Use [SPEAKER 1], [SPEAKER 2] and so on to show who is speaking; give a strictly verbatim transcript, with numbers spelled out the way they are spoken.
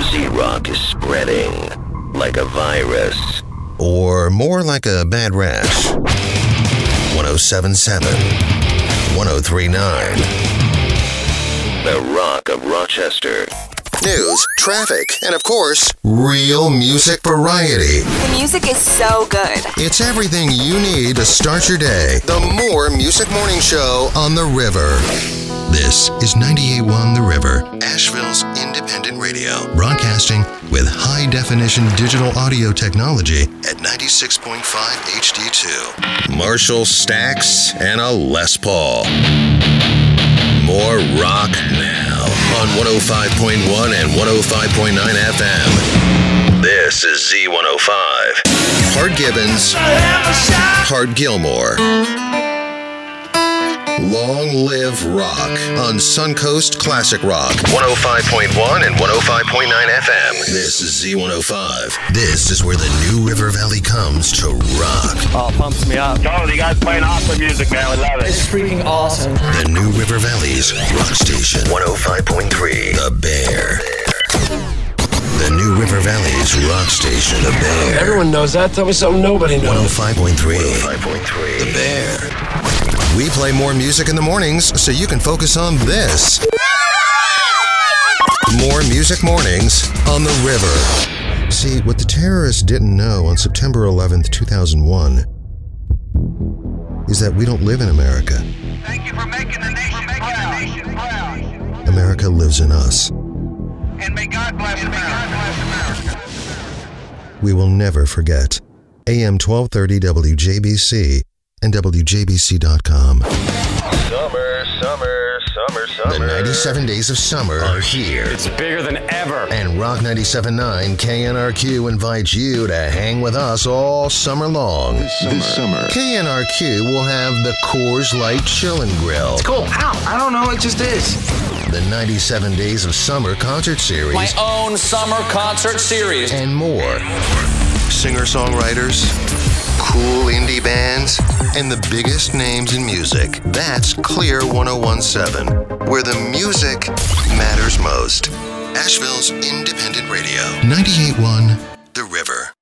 [SPEAKER 1] Z-Rock is spreading like a virus.
[SPEAKER 2] Or more like a bad rash. one oh seven point seven, one oh three point nine.
[SPEAKER 1] The Rock of Rochester.
[SPEAKER 2] News, traffic, and of course, real music variety.
[SPEAKER 3] The music is so good.
[SPEAKER 2] It's everything you need to start your day. The More Music Morning Show on The River. This is ninety-eight point one The River, Asheville's independent radio, broadcasting with high-definition digital audio technology at ninety-six point five H D two. Marshall Stax and a Les Paul. More rock now on one oh five point one and one oh five point nine F M. This is Z one oh five. Hart Gibbons, Hart Gilmore. Long Live Rock on Suncoast Classic Rock. one oh five point one and one oh five point nine F M. This is Z one oh five. This is where the New River Valley comes to rock.
[SPEAKER 4] Oh, it pumps me up.
[SPEAKER 5] Oh, you guys playing awesome music, man. We love it.
[SPEAKER 4] It's freaking awesome.
[SPEAKER 2] The New River Valley's rock station. one oh five point three. The Bear. The New River Valley's rock station. The Bear.
[SPEAKER 6] Everyone knows that. Tell me something nobody knows.
[SPEAKER 2] one oh five point three.
[SPEAKER 1] one oh five point three.
[SPEAKER 2] The Bear. We play more music in the mornings so you can focus on this. More Music Mornings on The River. See, what the terrorists didn't know on September eleventh, two thousand one is that we don't live in America.
[SPEAKER 5] Thank you for making the nation proud.
[SPEAKER 2] America lives in us.
[SPEAKER 5] And may God bless America.
[SPEAKER 2] We will never forget. A M twelve thirty W J B C and W J B C dot com.
[SPEAKER 1] Summer, summer, summer, summer.
[SPEAKER 2] The ninety-seven days of summer are here.
[SPEAKER 4] It's bigger than ever.
[SPEAKER 2] And Rock ninety-seven point nine K N R Q invites you to hang with us all summer long.
[SPEAKER 7] This summer. This summer.
[SPEAKER 2] K N R Q will have the Coors Light Chillin' Grill.
[SPEAKER 6] It's cool. Ow. I don't know. It just is.
[SPEAKER 2] The ninety-seven Days of Summer concert series.
[SPEAKER 8] My own summer concert series.
[SPEAKER 2] And more. Singer-songwriters, cool indie bands, and the biggest names in music. That's Clear one oh one seven, where the music matters most. Asheville's independent radio. ninety-eight point one The River.